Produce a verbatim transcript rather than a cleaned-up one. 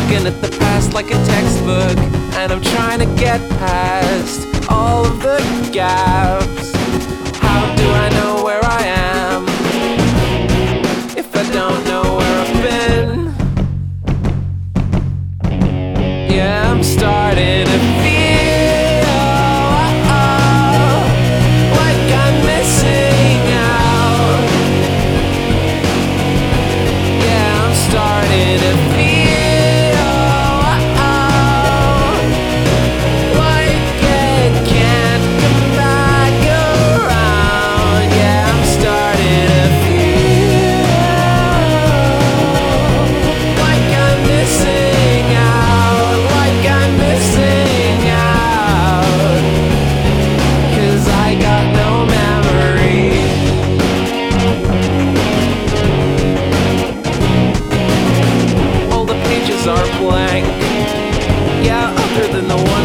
looking at the past like a textbook, and I'm trying to get past all of the gaps. How do I know where I am if I don't know where I've been? Yeah, I'm starting to feel like I'm missing out. Yeah, I'm starting to feel like it can't come back around. Yeah, I'm starting to feel like I'm missing out, like I'm missing out, 'cause I got no memory. All the pages are blank, yeah, other than the one